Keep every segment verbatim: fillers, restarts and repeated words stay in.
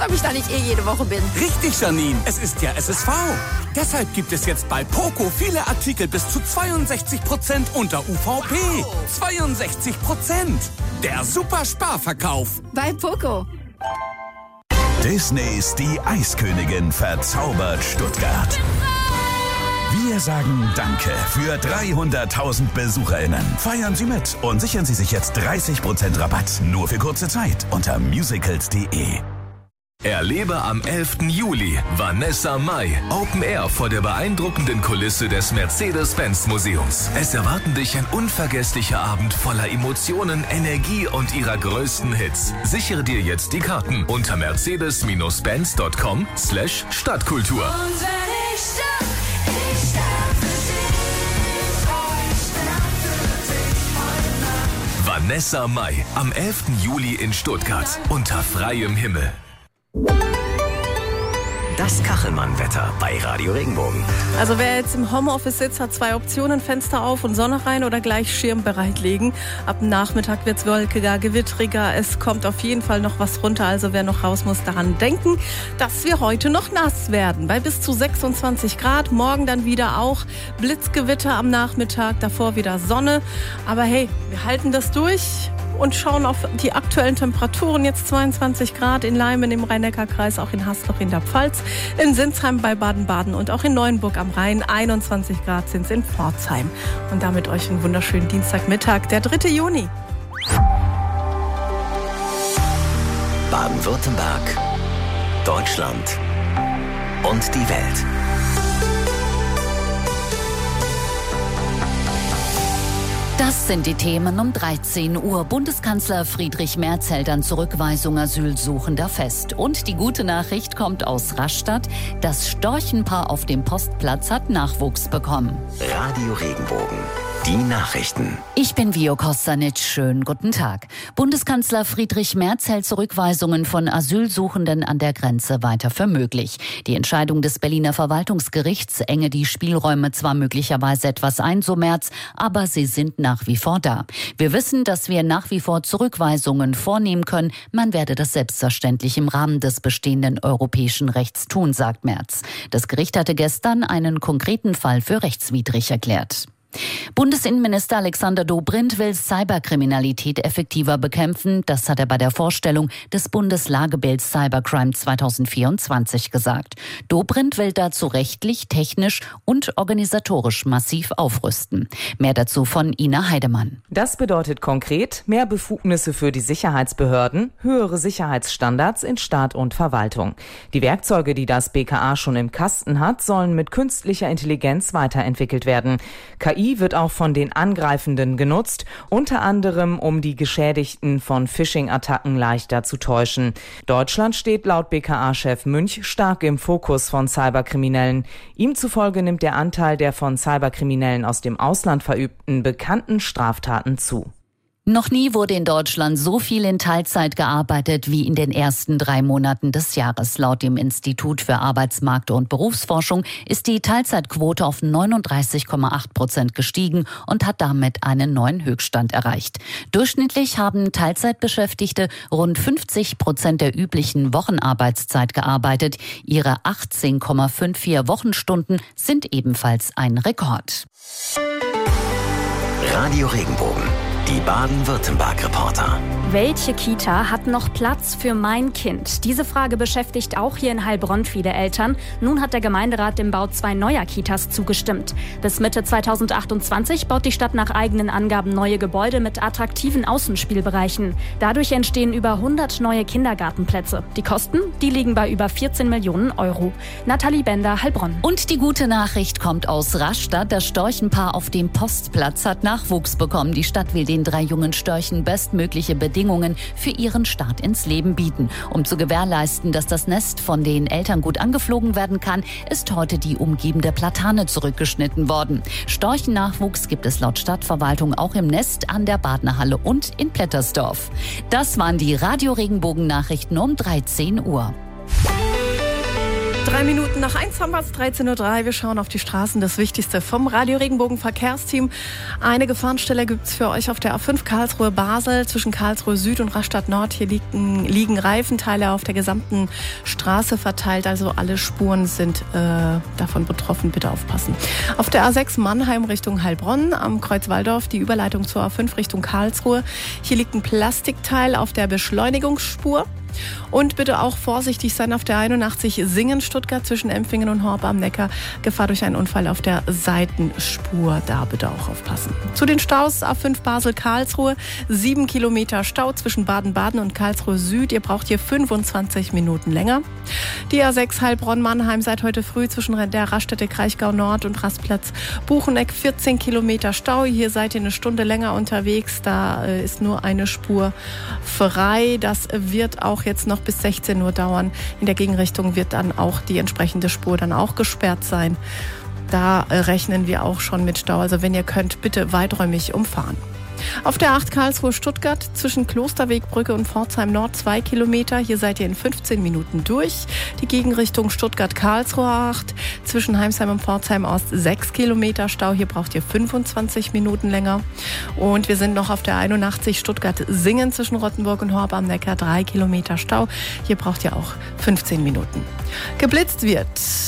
ob ich da nicht eh jede Woche bin. Richtig, Janine. Es ist ja S S V. Deshalb gibt es jetzt bei Poco viele Artikel bis zu zweiundsechzig Prozent unter U V P. Wow. zweiundsechzig Prozent. Der super Sparverkauf. Bei Poco. Disneys Die Eiskönigin verzaubert Stuttgart. Wir sagen Danke für dreihunderttausend BesucherInnen. Feiern Sie mit und sichern Sie sich jetzt dreißig Prozent Rabatt. Nur für kurze Zeit unter musicals punkt de. Erlebe am elften Juli Vanessa Mai Open Air vor der beeindruckenden Kulisse des Mercedes-Benz-Museums. Es erwarten dich ein unvergesslicher Abend voller Emotionen, Energie und ihrer größten Hits. Sichere dir jetzt die Karten unter mercedes benz punkt com slash Stadtkultur. Vanessa Mai am elften Juli in Stuttgart unter freiem Himmel. Das Kachelmann-Wetter bei Radio Regenbogen. Also wer jetzt im Homeoffice sitzt, hat zwei Optionen: Fenster auf und Sonne rein oder gleich Schirm bereitlegen. Ab Nachmittag wird es wolkiger, gewittriger. Es kommt auf jeden Fall noch was runter. Also wer noch raus muss, daran denken, dass wir heute noch nass werden. Bei bis zu sechsundzwanzig Grad. Morgen dann wieder auch Blitzgewitter am Nachmittag. Davor wieder Sonne. Aber hey, wir halten das durch. Und schauen auf die aktuellen Temperaturen. Jetzt zweiundzwanzig Grad in Leimen im Rhein-Neckar-Kreis, auch in Haßloch in der Pfalz, in Sinsheim bei Baden-Baden und auch in Neuenburg am Rhein. einundzwanzig Grad sind es in Pforzheim. Und damit euch einen wunderschönen Dienstagmittag, der dritte Juni. Baden-Württemberg, Deutschland und die Welt. Das sind die Themen um dreizehn Uhr. Bundeskanzler Friedrich Merz hält an Zurückweisung Asylsuchender fest. Und die gute Nachricht kommt aus Rastatt. Das Storchenpaar auf dem Postplatz hat Nachwuchs bekommen. Radio Regenbogen. Die Nachrichten. Ich bin Vio Kostanic. Schönen guten Tag. Bundeskanzler Friedrich Merz hält Zurückweisungen von Asylsuchenden an der Grenze weiter für möglich. Die Entscheidung des Berliner Verwaltungsgerichts enge die Spielräume zwar möglicherweise etwas ein, so Merz, aber sie sind nach wie vor da. Wir wissen, dass wir nach wie vor Zurückweisungen vornehmen können. Man werde das selbstverständlich im Rahmen des bestehenden europäischen Rechts tun, sagt Merz. Das Gericht hatte gestern einen konkreten Fall für rechtswidrig erklärt. Bundesinnenminister Alexander Dobrindt will Cyberkriminalität effektiver bekämpfen. Das hat er bei der Vorstellung des Bundeslagebilds Cybercrime zweitausendvierundzwanzig gesagt. Dobrindt will dazu rechtlich, technisch und organisatorisch massiv aufrüsten. Mehr dazu von Ina Heidemann. Das bedeutet konkret mehr Befugnisse für die Sicherheitsbehörden, höhere Sicherheitsstandards in Staat und Verwaltung. Die Werkzeuge, die das B K A schon im Kasten hat, sollen mit künstlicher Intelligenz weiterentwickelt werden. K I wird auch von den Angreifenden genutzt, unter anderem um die Geschädigten von Phishing-Attacken leichter zu täuschen. Deutschland steht laut B K A-Chef Münch stark im Fokus von Cyberkriminellen. Ihm zufolge nimmt der Anteil der von Cyberkriminellen aus dem Ausland verübten bekannten Straftaten zu. Noch nie wurde in Deutschland so viel in Teilzeit gearbeitet wie in den ersten drei Monaten des Jahres. Laut dem Institut für Arbeitsmarkt- und Berufsforschung ist die Teilzeitquote auf neununddreißig Komma acht Prozent gestiegen und hat damit einen neuen Höchststand erreicht. Durchschnittlich haben Teilzeitbeschäftigte rund fünfzig Prozent der üblichen Wochenarbeitszeit gearbeitet. Ihre achtzehn Komma vierundfünfzig Wochenstunden sind ebenfalls ein Rekord. Radio Regenbogen. Die Baden-Württemberg-Reporter. Welche Kita hat noch Platz für mein Kind? Diese Frage beschäftigt auch hier in Heilbronn viele Eltern. Nun hat der Gemeinderat dem Bau zwei neuer Kitas zugestimmt. Bis Mitte zweitausendachtundzwanzig baut die Stadt nach eigenen Angaben neue Gebäude mit attraktiven Außenspielbereichen. Dadurch entstehen über hundert neue Kindergartenplätze. Die Kosten, die liegen bei über vierzehn Millionen Euro. Nathalie Bender, Heilbronn. Und die gute Nachricht kommt aus Rastatt. Das Storchenpaar auf dem Postplatz hat Nachwuchs bekommen. Die Stadt will den drei jungen Störchen bestmögliche Bedingungen für ihren Start ins Leben bieten. Um zu gewährleisten, dass das Nest von den Eltern gut angeflogen werden kann, ist heute die umgebende Platane zurückgeschnitten worden. Storchennachwuchs gibt es laut Stadtverwaltung auch im Nest an der Badnerhalle und in Plettersdorf. Das waren die Radio Regenbogen Nachrichten um dreizehn Uhr. Drei Minuten nach eins haben wir es, dreizehn Uhr drei. Wir schauen auf die Straßen, das Wichtigste vom Radio Regenbogen Verkehrsteam. Eine Gefahrenstelle gibt es für euch auf der A fünf Karlsruhe-Basel zwischen Karlsruhe Süd und Rastatt Nord. Hier liegen, liegen Reifenteile auf der gesamten Straße verteilt, also alle Spuren sind äh, davon betroffen. Bitte aufpassen. Auf der A sechs Mannheim Richtung Heilbronn am Kreuz Walldorf die Überleitung zur A fünf Richtung Karlsruhe. Hier liegt ein Plastikteil auf der Beschleunigungsspur. Und bitte auch vorsichtig sein auf der einundachtzig Singen-Stuttgart zwischen Empfingen und Horb am Neckar. Gefahr durch einen Unfall auf der Seitenspur. Da bitte auch aufpassen. Zu den Staus A fünf Basel-Karlsruhe. Sieben Kilometer Stau zwischen Baden-Baden und Karlsruhe Süd. Ihr braucht hier fünfundzwanzig Minuten länger. Die A sechs Heilbronn-Mannheim seit heute früh zwischen der Raststätte Kraichgau Nord und Rastplatz Bucheneck. vierzehn Kilometer Stau. Hier seid ihr eine Stunde länger unterwegs. Da ist nur eine Spur frei. Das wird auch jetzt noch bis sechzehn Uhr dauern. In der Gegenrichtung wird dann auch die entsprechende Spur dann auch gesperrt sein. Da rechnen wir auch schon mit Stau. Also wenn ihr könnt, bitte weiträumig umfahren. Auf der acht Karlsruhe-Stuttgart zwischen Klosterwegbrücke und Pforzheim Nord zwei Kilometer. Hier seid ihr in fünfzehn Minuten durch. Die Gegenrichtung Stuttgart-Karlsruhe acht. Zwischen Heimsheim und Pforzheim Ost sechs Kilometer Stau. Hier braucht ihr fünfundzwanzig Minuten länger. Und wir sind noch auf der einundachtzig Stuttgart-Singen zwischen Rottenburg und Horb am Neckar. drei Kilometer Stau. Hier braucht ihr auch fünfzehn Minuten. Geblitzt wird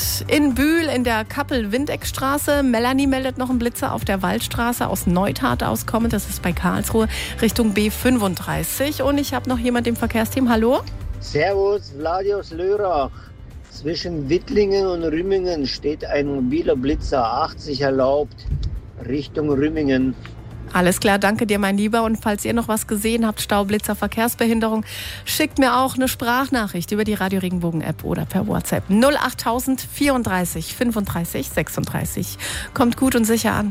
in Bühl in der Kappel-Windeckstraße. Melanie meldet noch einen Blitzer auf der Waldstraße aus Neutat auskommend. Das ist bei Karlsruhe Richtung B fünfunddreißig. Und ich habe noch jemand im Verkehrsteam. Hallo? Servus, Vladios Lörrach. Zwischen Wittlingen und Rümmingen steht ein mobiler Blitzer, achtzig erlaubt, Richtung Rümmingen. Alles klar, danke dir, mein Lieber. Und falls ihr noch was gesehen habt, Staublitzer, Verkehrsbehinderung, schickt mir auch eine Sprachnachricht über die Radio Regenbogen App oder per WhatsApp. null achttausend vierunddreißig fünfunddreißig sechsunddreißig. Kommt gut und sicher an.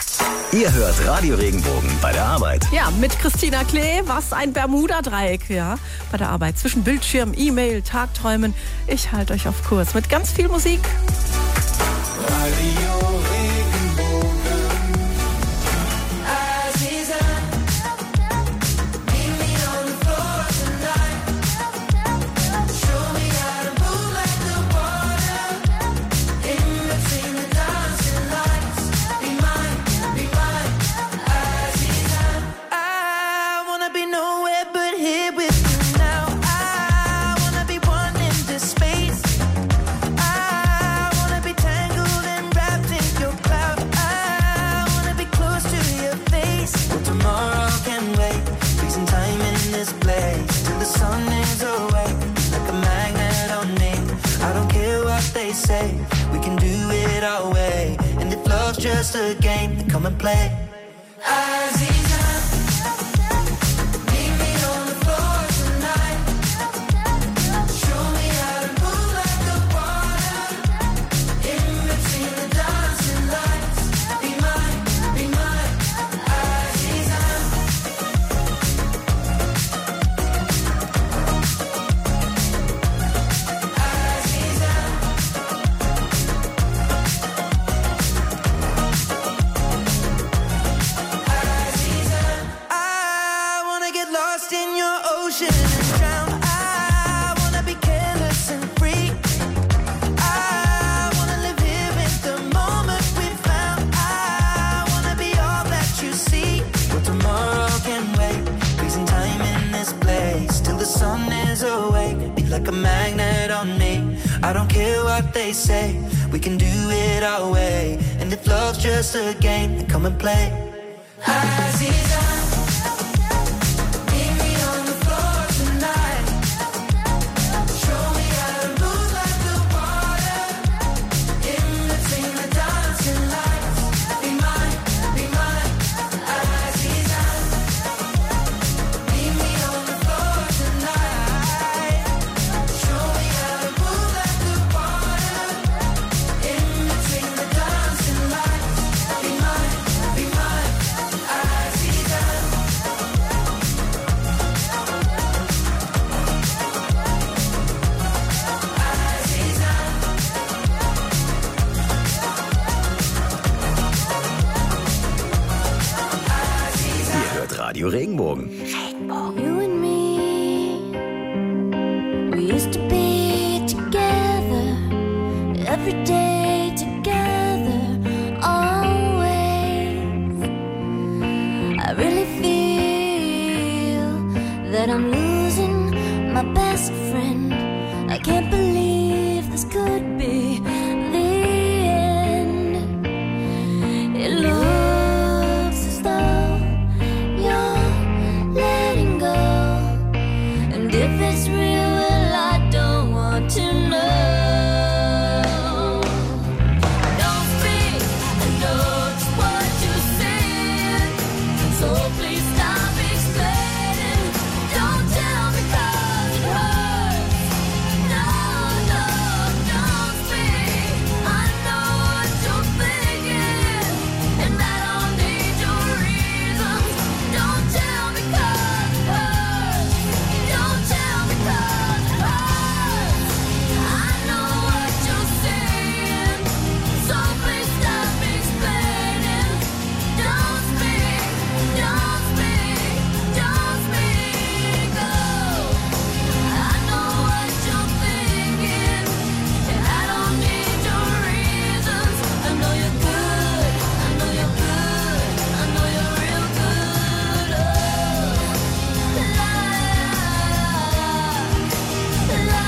Ihr hört Radio Regenbogen bei der Arbeit. Ja, mit Christina Klee, was ein Bermuda-Dreieck, ja, bei der Arbeit. Zwischen Bildschirm, E-Mail, Tagträumen. Ich halte euch auf Kurs mit ganz viel Musik. Radio Regenbogen. Say we can do it our way, and if love's just a game, then come and play. Aziza, meet me on the floor tonight. Show me how to move like the water in between the dancing lights. Be mine, be mine, Aziza. Like a magnet on me. I don't care what they say, we can do it our way. And if love's just a game, then come and play. Aziza, meet me on the floor tonight. Show me how to move like the water in between the dancing lights. Be mine, be mine, Aziza. Meet me on the floor tonight. Show me how to move like the water in between the dancing lights. Be mine, be mine, Aziza. Ihr hört Radio Regenbogen. You and me, we used to be together every day together, always. I really feel that I'm losing my best friend. I can't believe this could be the end. It looks as though you're letting go, and if it's real, well, I don't want to know. Don't speak, I know just what you're saying, so please stop explaining. Don't tell me 'cause it hurts. No, no, don't speak. I know what you're thinking, and I don't need your reasons. Don't tell me 'cause it hurts. Don't tell me 'cause it hurts. I know what you're saying, so please stop explaining. Don't speak, don't speak, don't speak. Oh, I know what you're thinking, and I don't need your reasons. I know you're good, I know you're good, I know you're real good. Oh, la la la.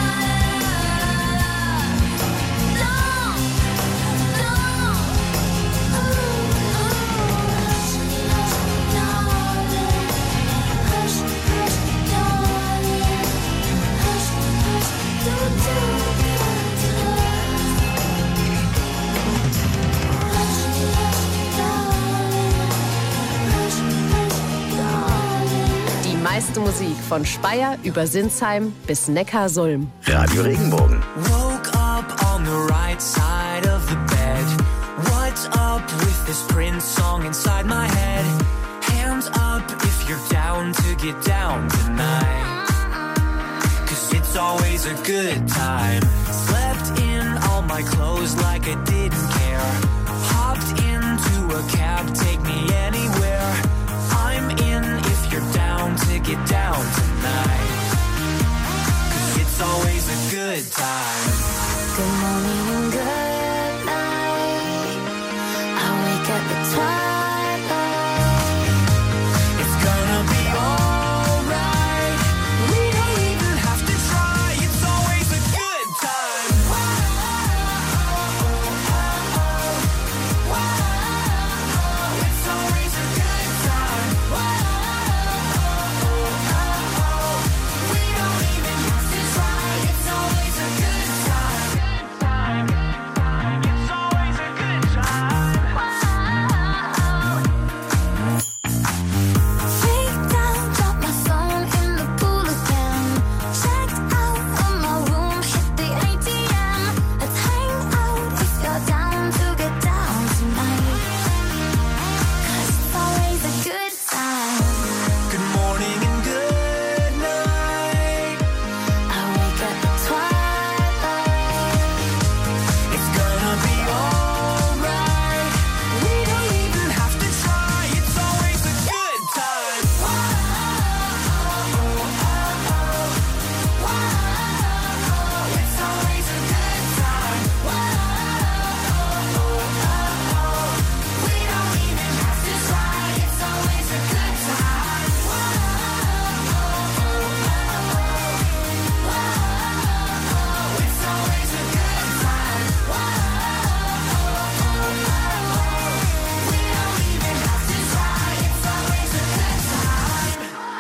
Die meiste Musik von Speyer über Sinsheim bis Neckarsulm. Radio Regenbogen. Woke up on the right side of the bed. What's up with this Prince song inside my head? Hands up if you're down to get down tonight. Cause it's always a good time. Slept in all my clothes like I didn't care. Hopped into a cab, take me anywhere. I'm in if you're down to get down tonight. Cause it's always a good time. Good morning and good night. I wake up at twilight. It's gonna be alright. We don't even have to try. It's always a good time. It's always a good time. We don't even have to try. It's always a good time. It's always a good time. Freaked out, dropped my phone in the pool again. Checked out of my room, hit the A T M. Let's hang out if you're down to get down tonight. Cause it's always a good time. Good morning and good night. I wake up at twilight. It's gonna be alright. We don't even have to try. It's always a good time. It's always a good time. We don't even have to try. It's always a good time. It's always a good time. We don't even have to try. It's always a good time.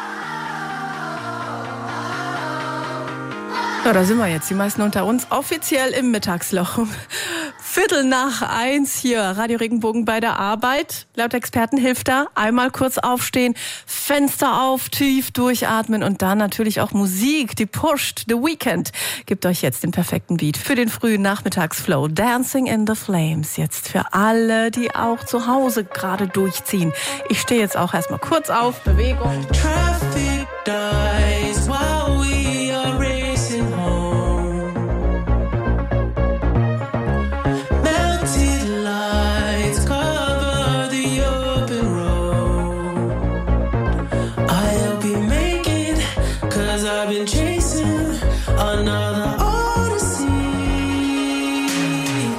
So, da sind wir jetzt, die meisten unter uns, offiziell im Mittagsloch. Viertel nach eins hier, Radio Regenbogen bei der Arbeit. Laut Experten hilft da einmal kurz aufstehen, Fenster auf, tief durchatmen und dann natürlich auch Musik, die pusht. The Weekend gibt euch jetzt den perfekten Beat für den frühen Nachmittagsflow. Dancing in the Flames, jetzt für alle, die auch zu Hause gerade durchziehen. Ich stehe jetzt auch erstmal kurz auf, Bewegung. Traffic dies while we are racing home. Melted lights cover the open road. I'll be making, cause I've been chasing another odyssey.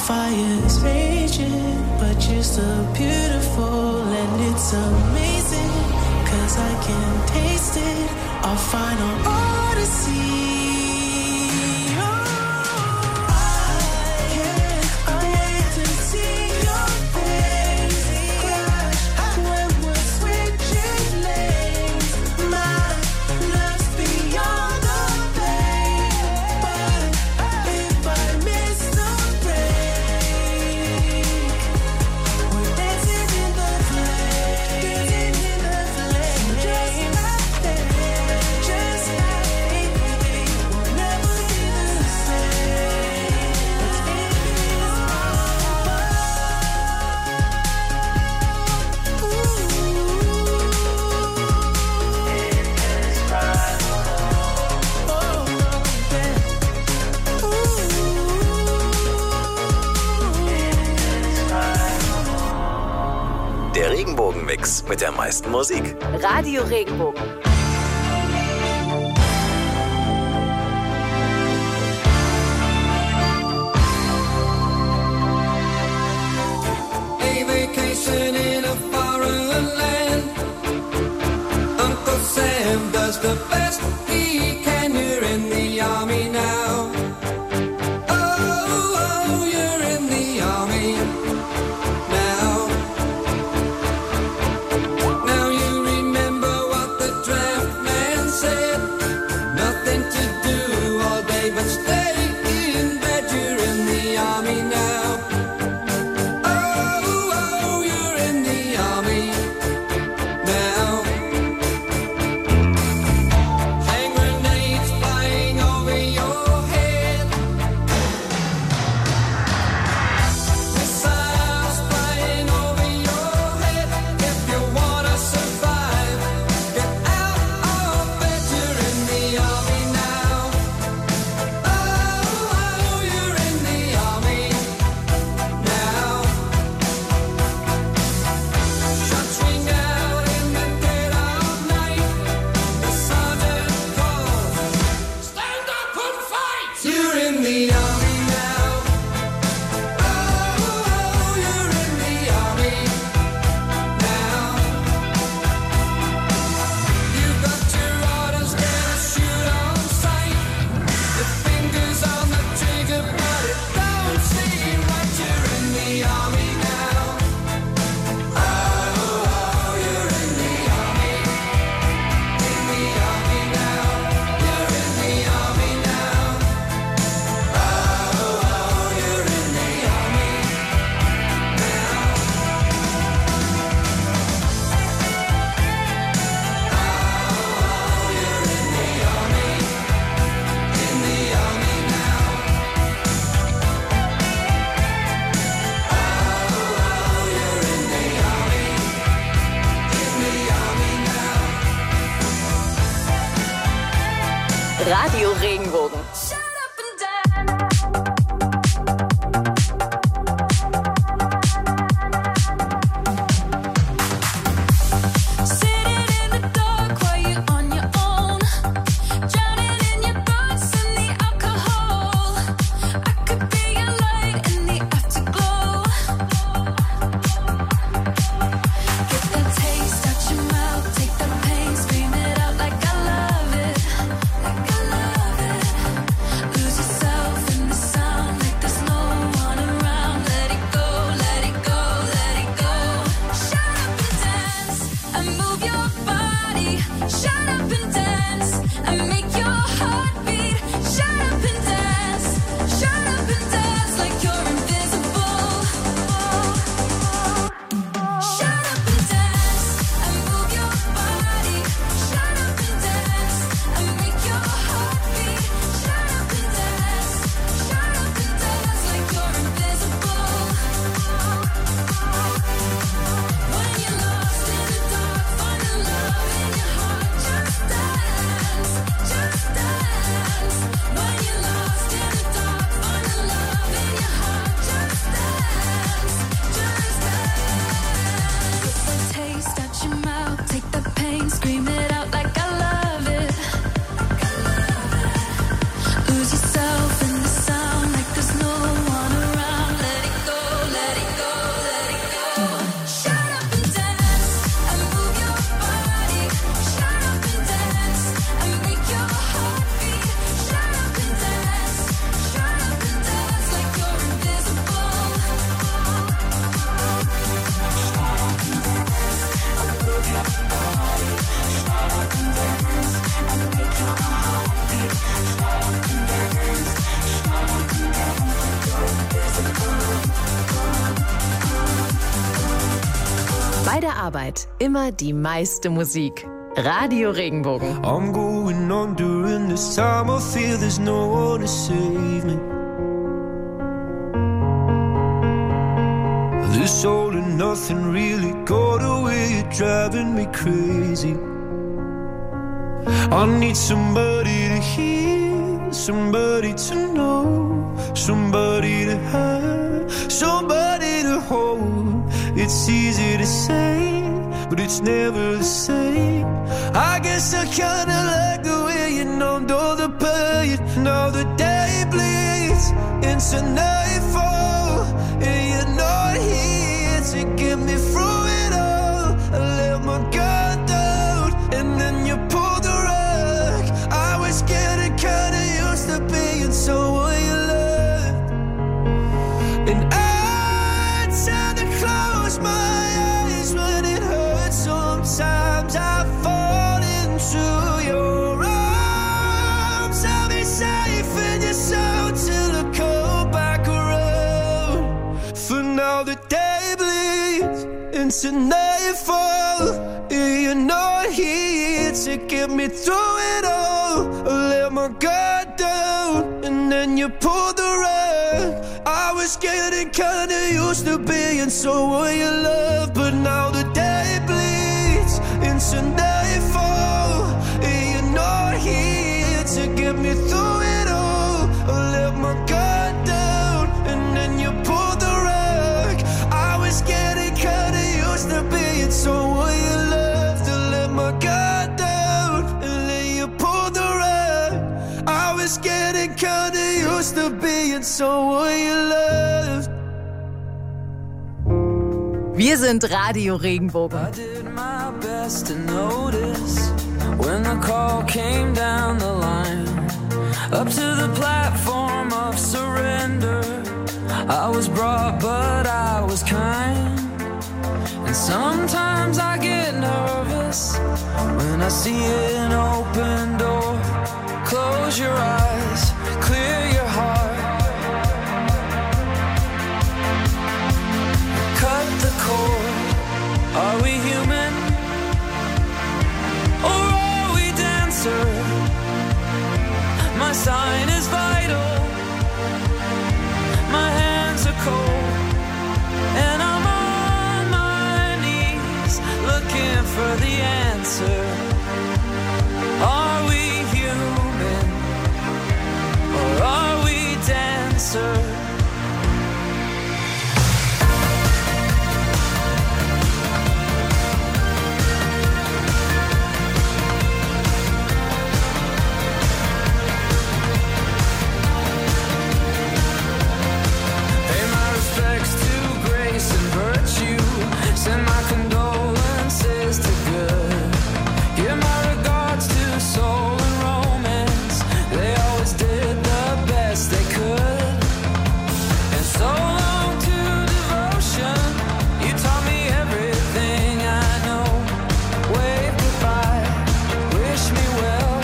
fire's raging, but you're so beautiful and it's amazing, 'cause I can taste it, our final odyssey. Der Regenbogenmix mit der meisten Musik. Radio Regenbogen. A vacation in a foreign land. Uncle Sam does the best he can. You're in the army now. Oh, oh, you're in the army now. Now you remember what the draft man said. Nothing to do all day but stay in bed. You're in the army now. Oh, oh, you're in the army now. Hand grenades flying over your head. Missiles flying over your head. If you wanna survive, get out of bed. You're in the army now. Oh, oh, you're in the army now. Shots ring out in the dead of night. The sergeant calls, stand up and fight. You're in the army now. Oh, oh, you're in the army now. You've got your orders, gonna shoot on sight. Your fingers on the trigger, but it don't seem right. You're in the army now. Oh, oh, you're in the army. In the army now. You're in the army now. Oh, oh, you're in the army now. Oh, you're in the army. In the army now. Oh, you're in the army. In the army now. Radio Regenbogen. Sitting in the dark while you're on your own, drowning in your thoughts and the alcohol. I could be your light in the afterglow. Get that taste out your mouth, take the pain, scream it out like I love it, like I love it. Bei der Arbeit immer die meiste Musik. Radio Regenbogen. I'm going on during this time. I feel there's no one to save me. This all and nothing really got away, you're driving me crazy. I need somebody to hear, somebody to know, somebody to have, somebody to hold. It's easy to say, but it's never the same. I guess I kinda like the way you numbed all the pain. Now the day bleeds into nightfall, and you're not here to get me through it all. I let my guard down, and then you pulled the rug. I was getting kinda used to being someone you loved, and I tend to close my eyes when it hurts. Sometimes I fall into your arms. I'll be safe in your soul till I come back around. For now the day bleeds into nightfall, and you're not here to get me through it all. I let my guard down, and then you pulled the rug. I was getting kinda used to being someone you love, but now the day bleeds into nightfall, and you're not here to get me through it all. I let my guard down, and then you pulled the rug. I was getting kinda used to being someone you loved. To let my guard down, and then you pulled the rug. I was getting kinda used to being someone you loved. Wir sind Radio Regenbogen. I did my best to notice when the call came down the line, up to the platform of surrender. I was brought, but I was kind. And sometimes I get nervous when I see an open door. Close your eyes, clear your heart. Cut the cord. Are we human? Or are we dancer? My sign is vital. My hands are cold, and I'm on my knees looking for the answer. Are we human? Or are we dancer? Send my condolences to good. Give my regards to soul and romance. They always did the best they could. And so long to devotion. You taught me everything I know. Wave goodbye, wish me well.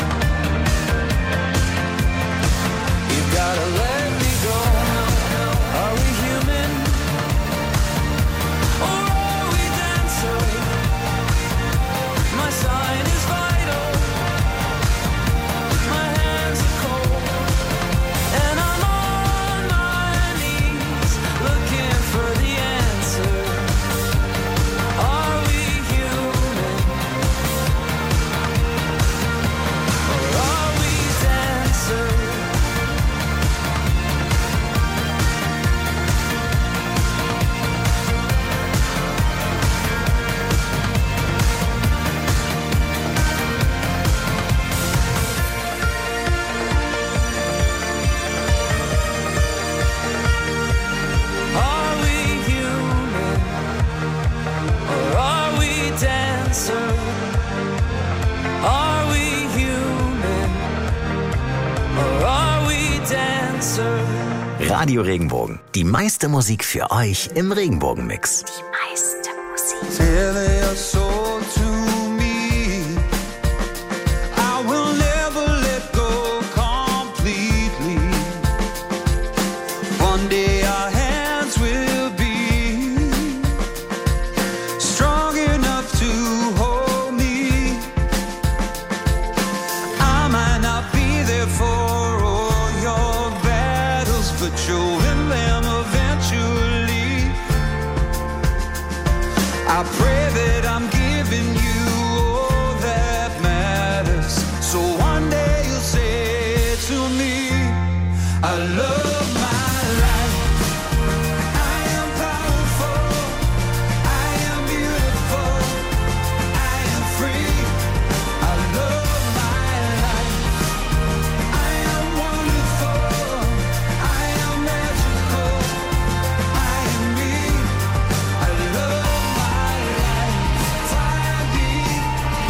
You gotta let me go. Are we human? Sign is vital. My hands are cold, and I'm on my knees looking for the answer. Are we human? Or are we dancer? Are we human? Or are we dancer? Radio Regenbogen. Die meiste Musik für euch im Regenbogen-Mix. Die meiste Musik. Sell your soul to me. I will never let go completely. One day our hands will be showing them eventually. I pray that I'm giving you all that matters. So one day you'll say to me, I love my life. I am powerful. I am beautiful. I am free. I love my life. I am wonderful. I am magical. I am me. I love my life. Fire beat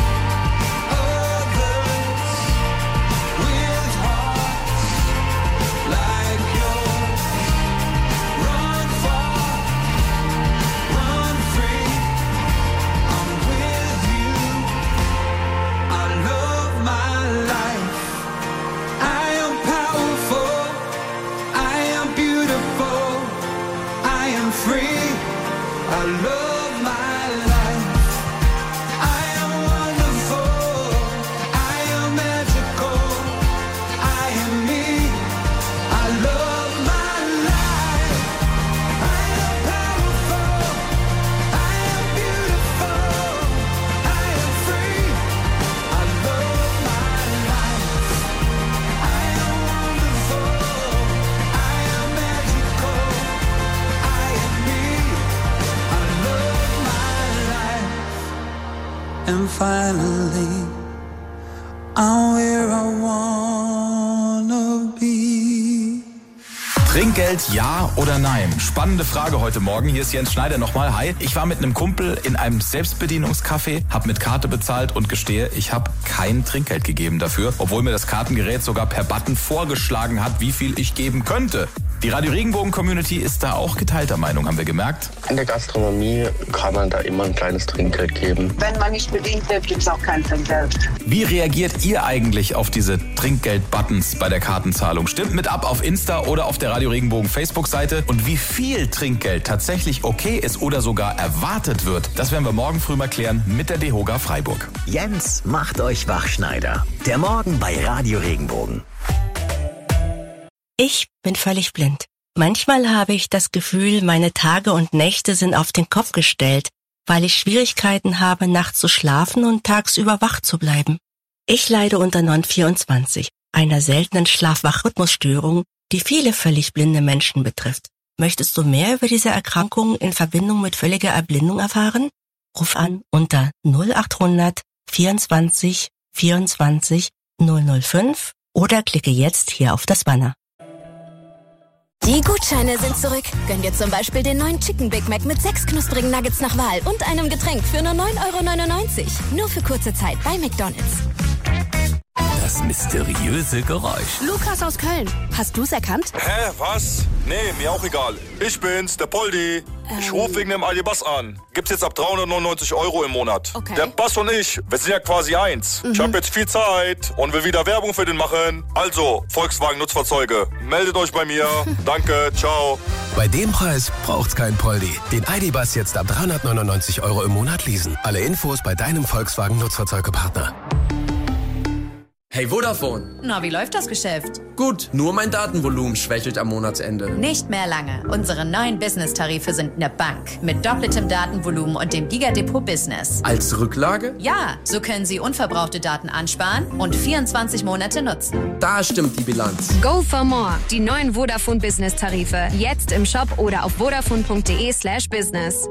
others with hearts like yours. Run far, run free. I'm with you. I love my life. I am powerful. I am beautiful. I am free. I love my life. I am wonderful. I am magical. I am me. I love my life. I am powerful. I am beautiful. I am free. I love my life. I am wonderful. I am magical. I am me. I love my life. And finally, I'm where I wanna be. Trinkgeld, ja oder nein? Spannende Frage heute Morgen. Hier ist Jens Schneider nochmal. Hi, ich war mit einem Kumpel in einem Selbstbedienungscafé, habe mit Karte bezahlt und gestehe, ich habe kein Trinkgeld gegeben dafür, obwohl mir das Kartengerät sogar per Button vorgeschlagen hat, wie viel ich geben könnte. Die Radio Regenbogen Community ist da auch geteilter Meinung, haben wir gemerkt. In der Gastronomie kann man da immer ein kleines Trinkgeld geben. Wenn man nicht bedient wird, gibt es auch kein Trinkgeld. Wie reagiert ihr eigentlich auf diese Trinkgeld-Buttons bei der Kartenzahlung? Stimmt mit ab auf Insta oder auf der Radio Regenbogen Facebook-Seite. Und wie viel Trinkgeld tatsächlich okay ist oder sogar erwartet wird, das werden wir morgen früh mal klären mit der DEHOGA Freiburg. Jens macht euch wach, Schneider. Der Morgen bei Radio Regenbogen. Ich bin völlig blind. Manchmal habe ich das Gefühl, meine Tage und Nächte sind auf den Kopf gestellt, weil ich Schwierigkeiten habe, nachts zu schlafen und tagsüber wach zu bleiben. Ich leide unter N O N vierundzwanzig, einer seltenen Schlaf-Wach-Rhythmusstörung, die viele völlig blinde Menschen betrifft. Möchtest du mehr über diese Erkrankung in Verbindung mit völliger Erblindung erfahren? Ruf an unter null achthundert vierundzwanzig vierundzwanzig null null fünf oder klicke jetzt hier auf das Banner. Die Gutscheine sind zurück. Gönn dir zum Beispiel den neuen Chicken Big Mac mit sechs knusprigen Nuggets nach Wahl und einem Getränk für nur neun Euro neunundneunzig. Nur für kurze Zeit bei McDonald's. Das mysteriöse Geräusch. Lukas aus Köln. Hast du's erkannt? Hä, was? Nee, mir auch egal. Ich bin's, der Poldi. Ähm. Ich rufe wegen dem Aldi-Bass an. Gibt's jetzt ab dreihundertneunundneunzig Euro im Monat. Okay. Der Bass und ich, wir sind ja quasi eins. Mhm. Ich habe jetzt viel Zeit und will wieder Werbung für den machen. Also, Volkswagen Nutzfahrzeuge, meldet euch bei mir. Danke, ciao. Bei dem Preis braucht's kein Poldi. Den Aldi-Bass jetzt ab dreihundertneunundneunzig Euro im Monat leasen. Alle Infos bei deinem Volkswagen Nutzfahrzeugepartner. Hey Vodafone. Na, wie läuft das Geschäft? Gut, nur mein Datenvolumen schwächelt am Monatsende. Nicht mehr lange. Unsere neuen Business-Tarife sind eine Bank. Mit doppeltem Datenvolumen und dem Gigadepot Business. Als Rücklage? Ja, so können Sie unverbrauchte Daten ansparen und vierundzwanzig Monate nutzen. Da stimmt die Bilanz. Go for more. Die neuen Vodafone Business Tarife. Jetzt im Shop oder auf vodafone.de slash business.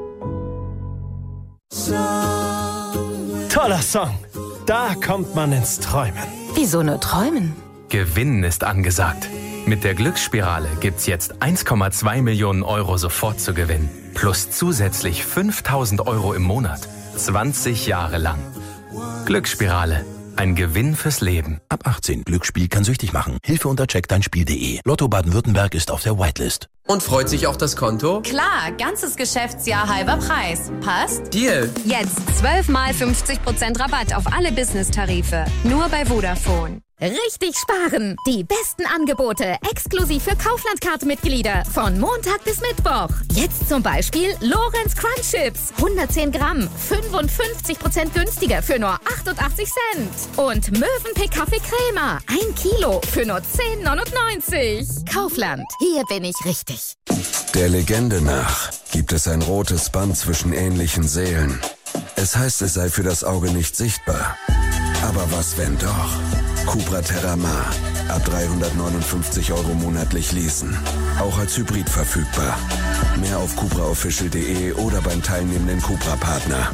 Toller Song. Da kommt man ins Träumen. Wieso nur träumen? Gewinnen ist angesagt. Mit der Glücksspirale gibt's jetzt eins Komma zwei Millionen Euro sofort zu gewinnen. Plus zusätzlich fünftausend Euro im Monat. zwanzig Jahre lang. Glücksspirale. Ein Gewinn fürs Leben. Ab achtzehn. Glücksspiel kann süchtig machen. Hilfe unter check dein spiel punkt de. Lotto Baden-Württemberg ist auf der Whitelist. Und freut sich auch das Konto? Klar, ganzes Geschäftsjahr halber Preis. Passt? Deal. Jetzt zwölf mal fünfzig Prozent Rabatt auf alle Business-Tarife. Nur bei Vodafone. Richtig sparen! Die besten Angebote exklusiv für Kaufland-Card-Mitglieder von Montag bis Mittwoch. Jetzt zum Beispiel Lorenz Crunch Chips, hundertzehn Gramm, fünfundfünfzig Prozent günstiger für nur achtundachtzig Cent. Und Mövenpick Kaffee Crema, ein Kilo für nur zehn neunundneunzig. Kaufland, hier bin ich richtig. Der Legende nach gibt es ein rotes Band zwischen ähnlichen Seelen. Es heißt, es sei für das Auge nicht sichtbar. Aber was, wenn doch? Cupra Terramar. Ab dreihundertneunundfünfzig Euro monatlich leasen. Auch als Hybrid verfügbar. Mehr auf cupra official punkt de oder beim teilnehmenden Cupra-Partner.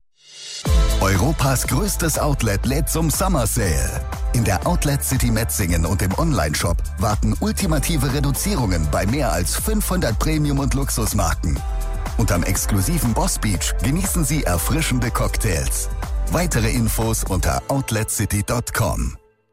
Europas größtes Outlet lädt zum Summer Sale. In der Outlet City Metzingen und im Onlineshop warten ultimative Reduzierungen bei mehr als fünfhundert Premium- und Luxusmarken. Und am exklusiven Boss Beach genießen Sie erfrischende Cocktails. Weitere Infos unter outlet city punkt com.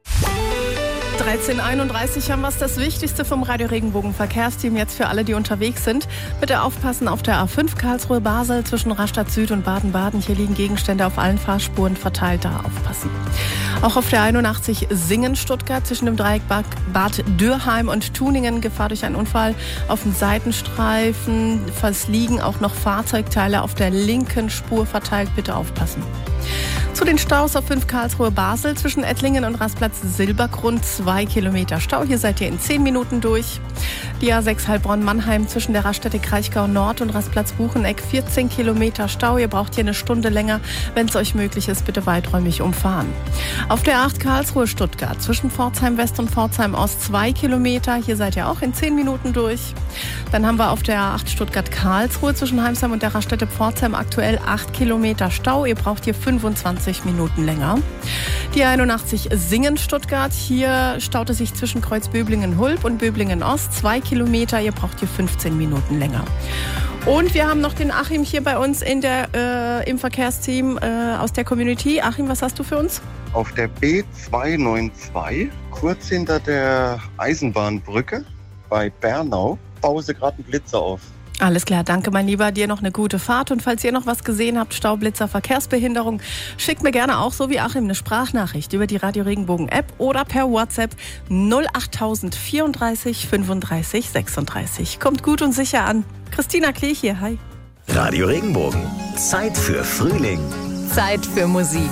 dreizehn Uhr einunddreißig haben wir es, das Wichtigste vom Radio Regenbogen Verkehrsteam jetzt für alle, die unterwegs sind. Bitte aufpassen auf der A fünf Karlsruhe-Basel zwischen Rastatt Süd und Baden-Baden. Hier liegen Gegenstände auf allen Fahrspuren verteilt, da aufpassen. Auch auf der einundachtzig Singen-Stuttgart zwischen dem Dreieck Bad Dürheim und Tuningen Gefahr durch einen Unfall auf dem Seitenstreifen. Falls liegen auch noch Fahrzeugteile auf der linken Spur verteilt, bitte aufpassen. Zu den Staus auf fünf Karlsruhe-Basel zwischen Ettlingen und Rastplatz Silbergrund zwei Kilometer Stau. Hier seid ihr in zehn Minuten durch. Die A sechs Heilbronn-Mannheim zwischen der Raststätte Kraichgau Nord und Rastplatz Bucheneck vierzehn Kilometer Stau. Ihr braucht hier eine Stunde länger. Wenn es euch möglich ist, bitte weiträumig umfahren. Auf der acht Karlsruhe-Stuttgart zwischen Pforzheim West und Pforzheim Ost zwei Kilometer. Hier seid ihr auch in zehn Minuten durch. Dann haben wir auf der acht Stuttgart-Karlsruhe zwischen Heimsheim und der Raststätte Pforzheim aktuell acht Kilometer Stau. Ihr braucht hier fünfundzwanzig Minuten länger. Die einundachtzig Singen-Stuttgart. Hier staut es sich zwischen Kreuzböblingen-Hulb und Böblingen-Ost zwei Kilometer. Ihr braucht hier fünfzehn Minuten länger. Und wir haben noch den Achim hier bei uns in der, äh, im Verkehrsteam äh, aus der Community. Achim, was hast du für uns? Auf der B zweihundertzweiundneunzig, kurz hinter der Eisenbahnbrücke bei Bernau, bauen sie gerade einen Blitzer auf. Alles klar, danke mein Lieber, dir noch eine gute Fahrt und falls ihr noch was gesehen habt, Staublitzer, Verkehrsbehinderung, schickt mir gerne auch so wie Achim eine Sprachnachricht über die Radio Regenbogen App oder per WhatsApp null acht null null vierunddreißig fünfunddreißig sechsunddreißig. Kommt gut und sicher an. Christina Klee hier, hi. Radio Regenbogen, Zeit für Frühling. Zeit für Musik.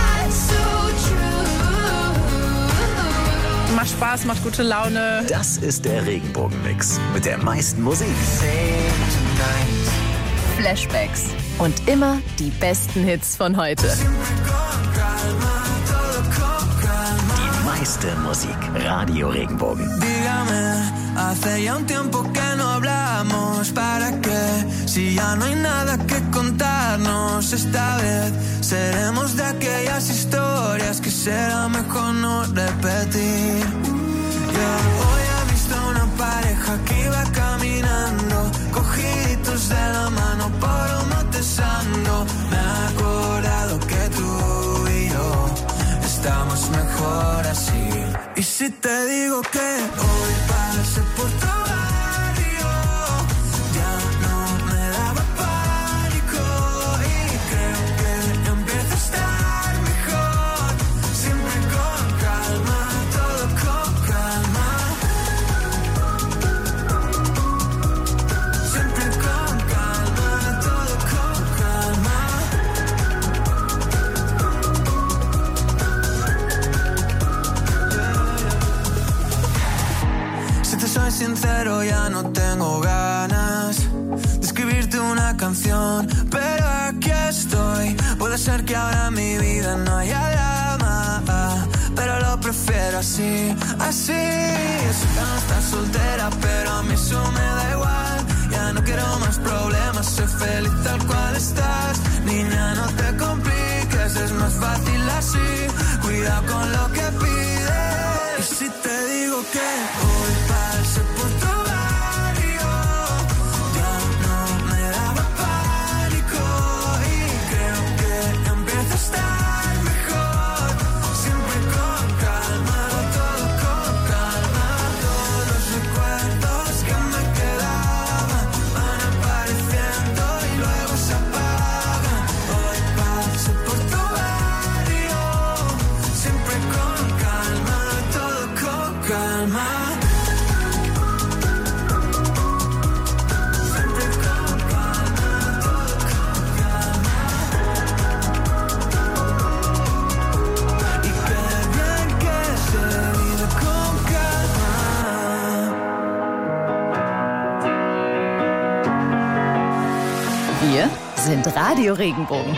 Macht Spaß, macht gute Laune. Das ist der Regenbogen-Mix mit der meisten Musik. Flashbacks. Und immer die besten Hits von heute. Die meiste Musik. Radio Regenbogen. Dígame, hace ya un tiempo que no hablamos. ¿Para qué? Si ya no hay nada que contarnos. Esta vez seremos de aquellas historias que será mejor no repetir. Yeah. Hoy he visto una pareja que iba caminando, cogiditos de la mano por un matesando. Me he acordado que tú y yo estamos mejor así. Y si te digo que hoy pasé por tu barrio, ya no me daba pánico y creo que ya empieza a estar mejor. Siempre con calma, todo con calma. Siempre con calma, todo con calma. Si te soy sincero, ya no tengo ganas de escribirte una canción, pero aquí estoy. Puede ser que ahora en mi vida no haya drama, pero lo prefiero así, así. Sé que no estás soltera, pero a mí eso me da igual. Ya no quiero más problemas, soy feliz tal cual estás. Niña, no te compliques, es más fácil así. Cuidado con lo que pides. Y si te digo que hoy pasé por tu barrio, ya no me daba pánico y creo que ya empieza a estar mejor. Siempre con calma, todo con calma. Todos los recuerdos que me quedaban van apareciendo y luego se apagan. Hoy pasé por tu barrio, siempre con calma. Wir sind Radio Regenbogen.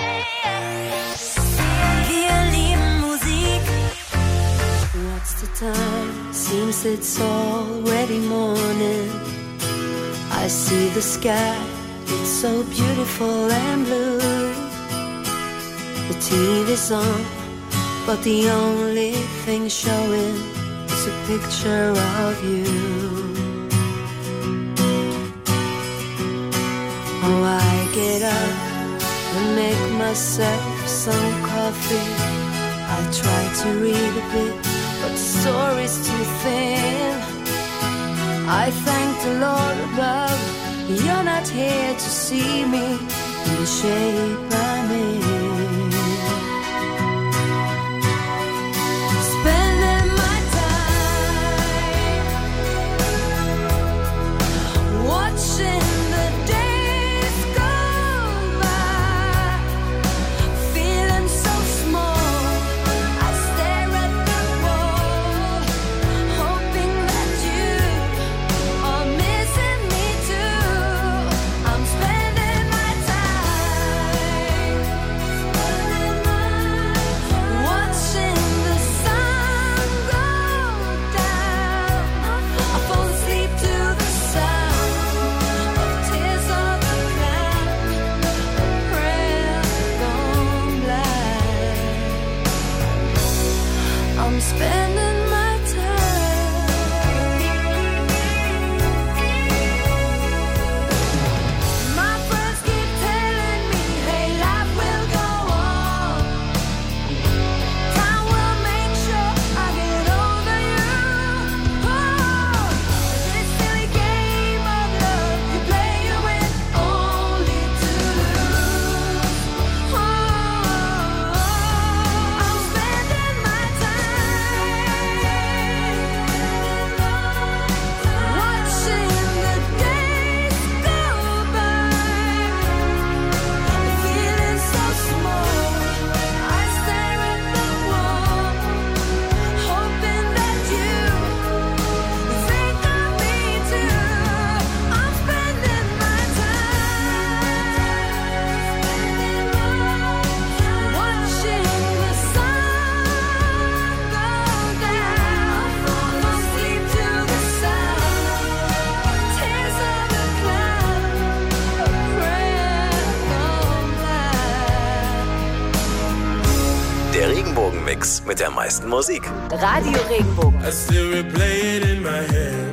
Wir lieben Musik. What's the time? Seems it's already morning. I see the sky, it's so beautiful and blue. The T V's on, but the only thing showing is a picture of you. Oh, I get up and make myself some coffee. I try to read a bit, but the story's too thin. I thank the Lord above, you're not here to see me in the shape I'm in. Spending my time watching the days go by, feeling so small. I stare at the wall, hoping that you are missing me too. I'm spending my time watching the sun go down. I fall asleep to the sound of tears of a clown, a prayer gone blind. I'm spending my time. My friends keep telling me, hey, life will go on. Time will make sure I get over you. Oh, this silly game of love, you play to win, only to lose. Oh, I'm spending my time watching the days go by, feeling so small. I stare at the wall, hoping that you think of me too. I'm spending my time watching the sun go down. Fall asleep to the sound, tears of a clown, a prayer gone blind. Der Regenbogen-Mix mit der meisten Musik. Radio Regenbogen. I still replay it in my head.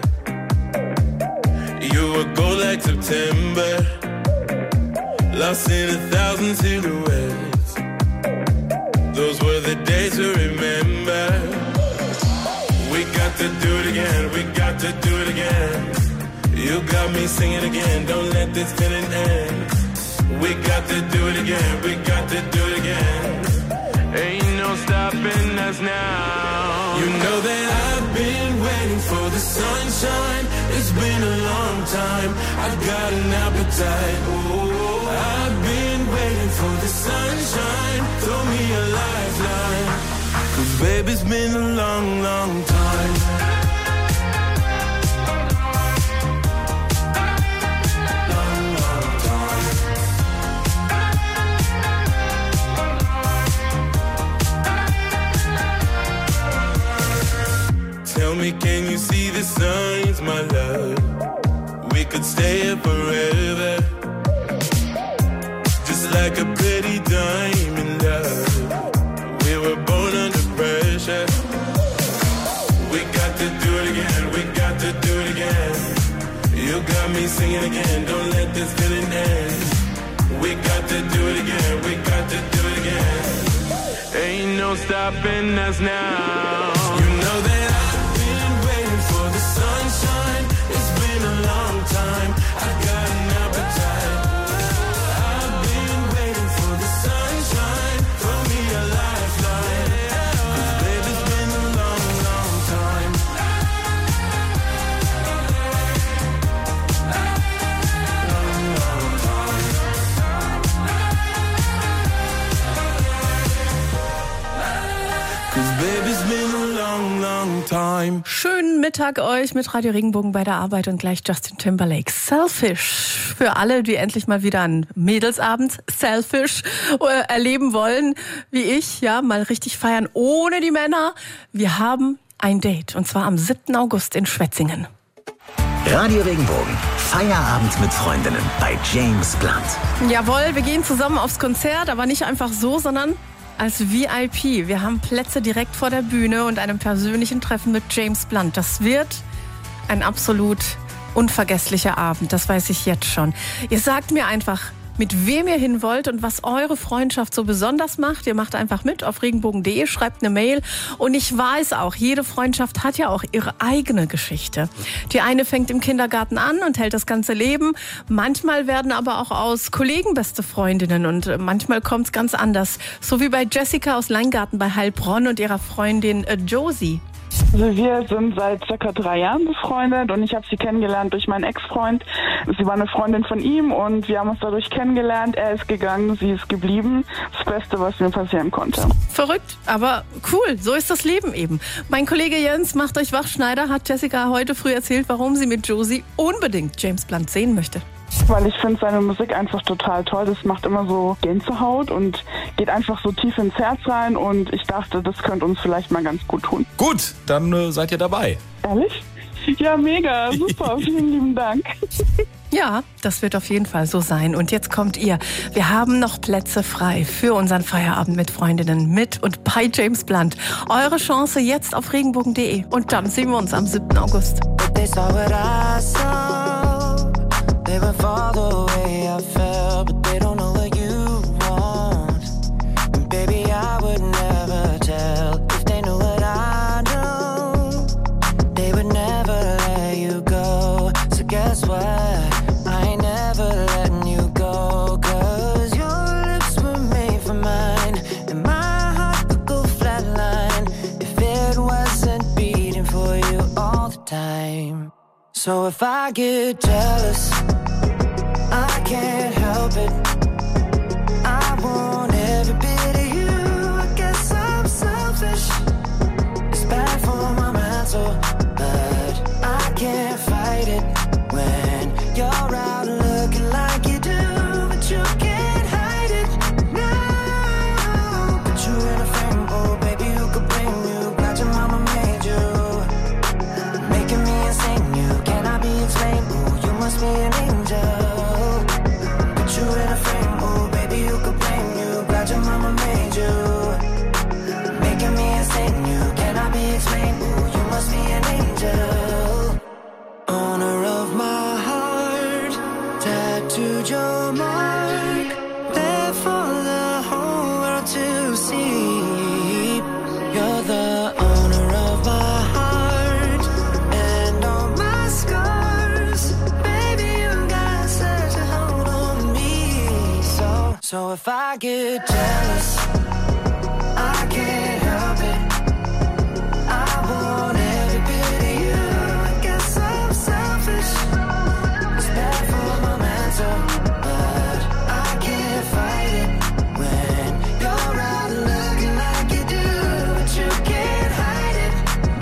You were gold like September, lost in a thousand silhouettes. Those were the days to remember. We got to do it again, we got to do it again. You got me singing again, don't let this feeling end. We got to do it again, we got to do it again. Ain't no stopping us now. You know that I've been waiting for the sunshine. It's been a long time. I've got an appetite. Oh, I've been waiting for the sunshine. Throw me a lifeline. Cause baby, it's been a long, long time. Long, long time. Tell me, can you see the signs, my love? We could stay here forever, just like a pretty diamond, love. We were born under pressure. We got to do it again, we got to do it again. You got me singing again, don't let this feeling end. We got to do it again, we got to do it again. Ain't no stopping us now. You know that I've been waiting for the sunshine. It's been a long time. I got an appetite. I've been waiting for the sunshine. Throw me a lifeline. 'Cause baby, it's been a long, long time. Long, long time. Cause baby, it's been a long time. Schönen Mittag euch mit Radio Regenbogen bei der Arbeit und gleich Justin Timberlake. Selfish. Für alle, die endlich mal wieder einen Mädelsabend Selfish äh, erleben wollen, wie ich, ja, mal richtig feiern ohne die Männer. Wir haben ein Date und zwar am siebten August in Schwetzingen. Radio Regenbogen. Feierabend mit Freundinnen bei James Blunt. Jawohl, wir gehen zusammen aufs Konzert, aber nicht einfach so, sondern als V I P. Wir haben Plätze direkt vor der Bühne und einem persönlichen Treffen mit James Blunt. Das wird ein absolut unvergesslicher Abend, das weiß ich jetzt schon. Ihr sagt mir einfach, mit wem ihr hin wollt und was eure Freundschaft so besonders macht. Ihr macht einfach mit auf regenbogen punkt de, schreibt eine Mail. Und ich weiß auch, jede Freundschaft hat ja auch ihre eigene Geschichte. Die eine fängt im Kindergarten an und hält das ganze Leben. Manchmal werden aber auch aus Kollegen beste Freundinnen und manchmal kommt es ganz anders. So wie bei Jessica aus Leingarten bei Heilbronn und ihrer Freundin äh, Josie. Also wir sind seit circa drei Jahren befreundet und ich habe sie kennengelernt durch meinen Ex-Freund. Sie war eine Freundin von ihm und wir haben uns dadurch kennengelernt. Er ist gegangen, sie ist geblieben. Das Beste, was mir passieren konnte. Verrückt, aber cool. So ist das Leben eben. Mein Kollege Jens, macht euch wach, Schneider, hat Jessica heute früh erzählt, warum sie mit Josie unbedingt James Blunt sehen möchte. Weil ich finde seine Musik einfach total toll. Das macht immer so Gänsehaut und geht einfach so tief ins Herz rein. Und ich dachte, das könnte uns vielleicht mal ganz gut tun. Gut, dann äh, seid ihr dabei. Ehrlich? Ja, mega, super. Vielen lieben Dank. Ja, das wird auf jeden Fall so sein. Und jetzt kommt ihr. Wir haben noch Plätze frei für unseren Feierabend mit Freundinnen mit und bei James Blunt. Eure Chance jetzt auf regenbogen punkt de. Und dann sehen wir uns am siebten August. They would fall the way I felt, but they don't know what you want. And baby, I would never tell if they knew what I know. They would never let you go. So guess what? I ain't never letting you go. Cause your lips were made for mine, and my heart could go flatline if it wasn't beating for you all the time. So if I get jealous, I can't help it. I want every bit of you. I guess I'm selfish. It's bad for my mental, but I can't fight it when you're out looking like you do, but you can't hide it. No, put you in a frame, oh baby, who could blame you? Glad your mama made you, making me insane. You cannot be explained. Ooh, you must be an angel. You in a frame, oh baby, who could blame you? Glad your mama made you, making me insane. You cannot be explained. Ooh, you must be an angel. Owner of my heart, tattooed your mark, there for the whole world to see. You're the owner of my heart and all my scars. Baby, you got such a hold on me. So, so if I get jealous, I can't help it. I want every bit of you. I guess I'm selfish. It's bad for my mental, but I can't fight it when you're out looking like you do, but you can't hide it.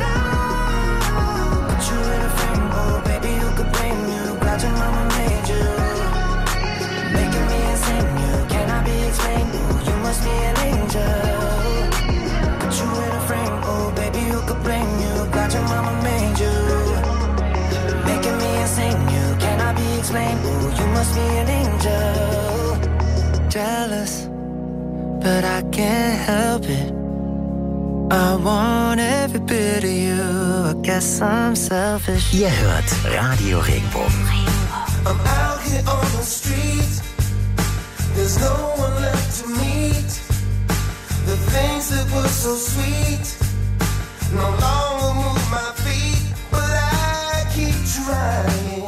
No, put you in a frame, oh baby, who could blame you? Glad your mama made you, making me insane. You cannot be explained. Ooh, you must be an angel. Put you in a frame, oh baby, who could blame you? Glad your mama made you, making me insane. You cannot be explained. Ooh, you must be an angel. Jealous, but I can't help it. I want every bit of you. I guess I'm selfish. Ihr hört Radio Regenbogen. I'm out here on the street. There's no one left to meet. The things that were so sweet no longer move my feet, but I keep trying.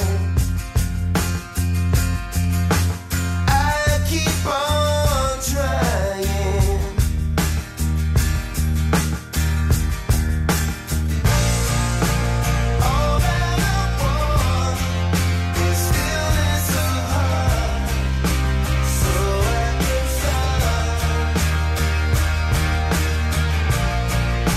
I keep on trying. All that I want is stillness of heart, so I can start.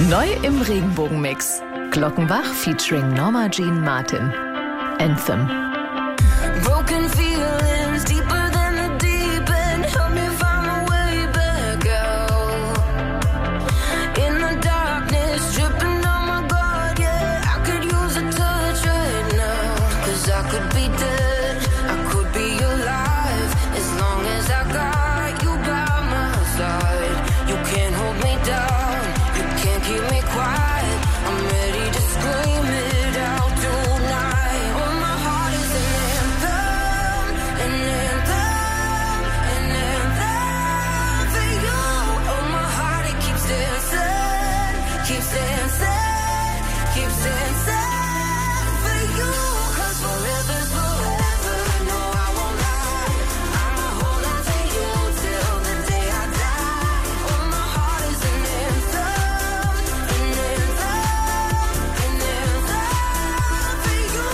Neu im Regenbogenmix. Glockenbach featuring Norma Jean Martin. Anthem. Broken feelings deeper than the deep end. Help me find my way back out. In the darkness, tripping on my guard, yeah. I could use a touch right now. Cause I could be dead, I could be alive. As long as I got you by my side. You can't hold me down, you can't keep me quiet. I'm ready to scream it out tonight. Oh, my heart is an anthem, an anthem, an anthem for you. Oh, my heart, it keeps dancing, keeps dancing, keeps dancing for you. Cause forever's forever, no, I won't lie. I'ma hold on to you till the day I die. Oh, my heart is an anthem, an anthem, an anthem for you.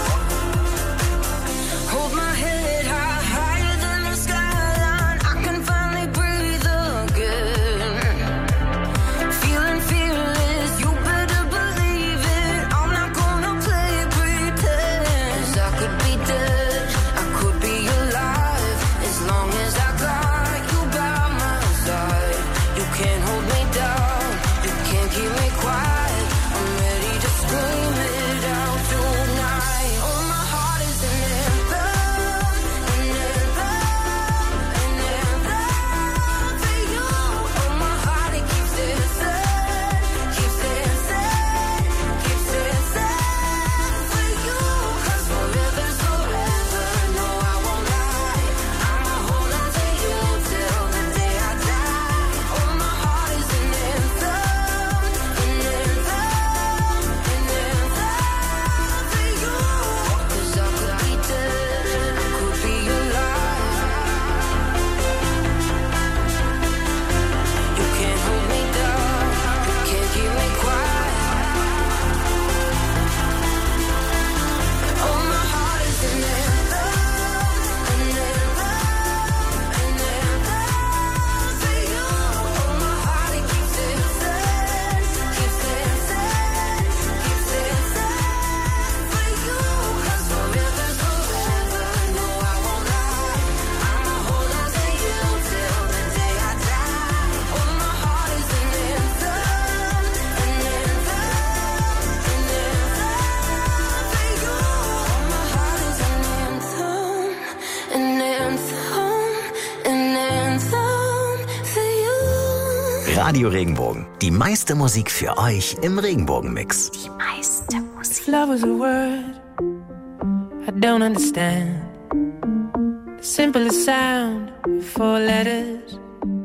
Hold my head high, higher than the skyline. I can finally breathe again. Feeling fearless, you better believe it. I'm not gonna play pretend. 'Cause I could be dead, I could be alive. As long as I got you by my side. You can't hold me down, you can't keep me quiet. I'm ready to scream it out tonight. Oh, my heart is an anthem, an anthem, an anthem for you. Oh, my heart, it keeps dancing, keeps dancing, keeps dancing for you. 'Cause forever's forever, no, I won't lie. I'ma hold on to you till the day I die. Oh, my heart is an anthem, an anthem, an anthem for you. 'Cause I could be dead, I could be alive. You can't hold me down, you can't keep me quiet. Oh, my heart is an anthem, an anthem, an anthem for you. Oh, my heart, it keeps dancing, keeps dancing, keeps dancing for you. 'Cause forever's forever, no, I won't lie. I'ma hold on to you till the day I die. Oh, my heart is an anthem, an anthem, an anthem for you. Oh, my heart is an anthem, an anthem, an anthem for you. Radio Regenbogen. Die meiste Musik für euch im Regenbogenmix. Die meiste Musik. If love was a word I don't understand, the simplest sound of four letters.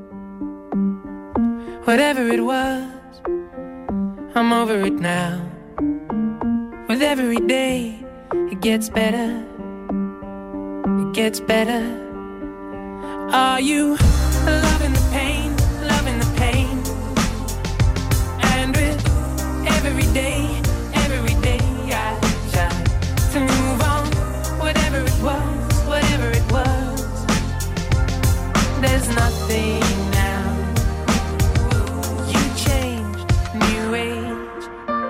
Whatever it was, I'm over it now. With every day, it gets better. It gets better. Are you loving the pain, loving the pain? And with every day, every day I try to move on. Whatever it was, whatever it was, there's nothing now. You changed, new age.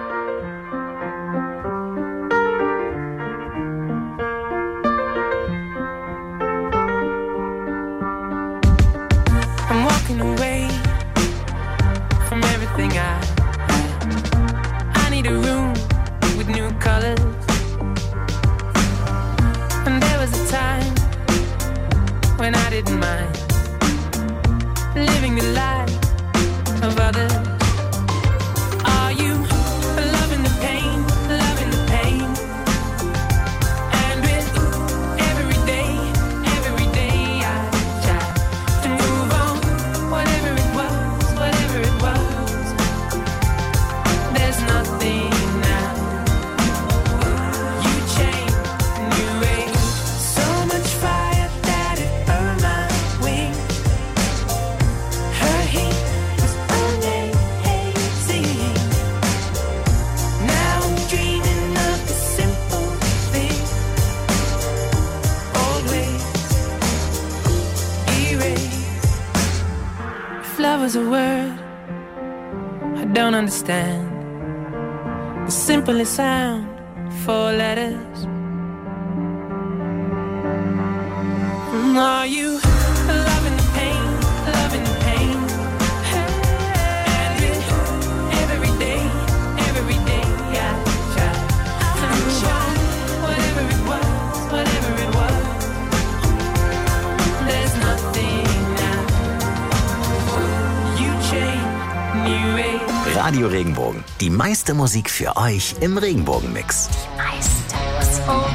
I'm walking away from everything I I need a room with new colors. And there was a time when I didn't mind living the life of others. Are you loving the pain, loving the pain? And with every day, every day I try to move on. Whatever it was, whatever it was, there's nothing now. You changed, new age. So much fire that it burned my wings. Her heat was amazing. Now I'm dreaming of the simple thing. Old ways erased. If love was a word I don't understand the simplest sound, four letters. Are you loving the pain, loving the pain? And it, every day, every day, I try to move on. Whatever it was, whatever it was, there's nothing now. You change, new age. Radio Regenbogen. Die meiste Musik für euch im Regenbogen-Mix. Die meiste Musik.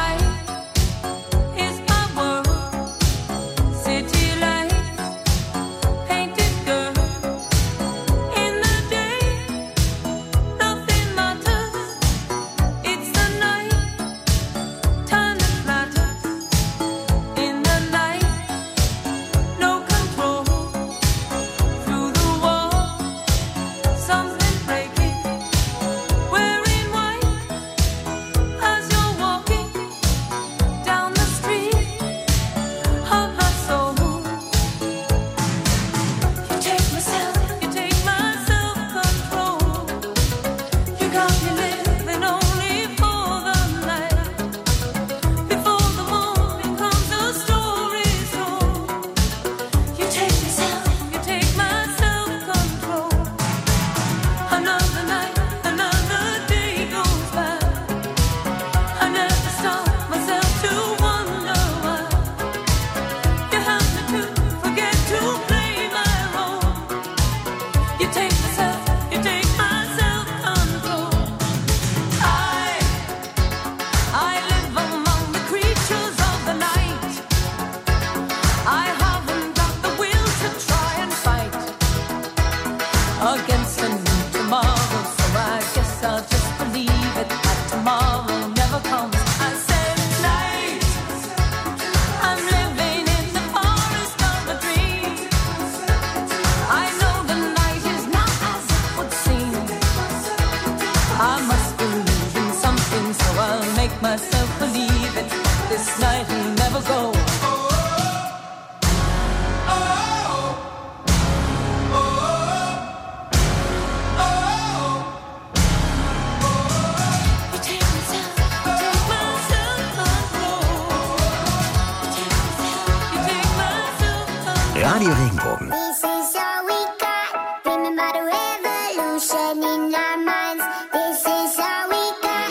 Radio Regenbogen. This is all we got. Remember the revolution in our minds. This is all we got.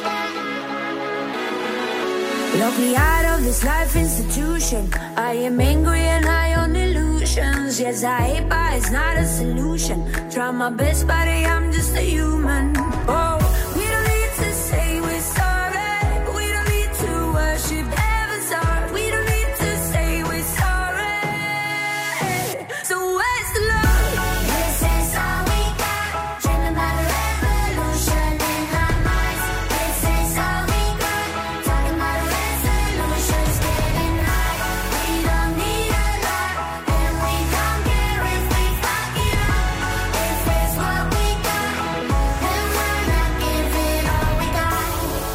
Lock me out of this life institution. I am angry and high on illusions. Yes, I hate, but it's not a solution. Try my best, buddy, I'm just a human. Oh, we don't need to say we're sorry. We don't need to worship heaven's heart. We don't need to say we're sorry. So where's the love? This is all we got. Dreaming about a revolution in our minds. This is all we got. Talking about a resolutions, getting high. We don't need a lot, and we don't care if we fuck it up. This is what we got, and we're not giving all we got.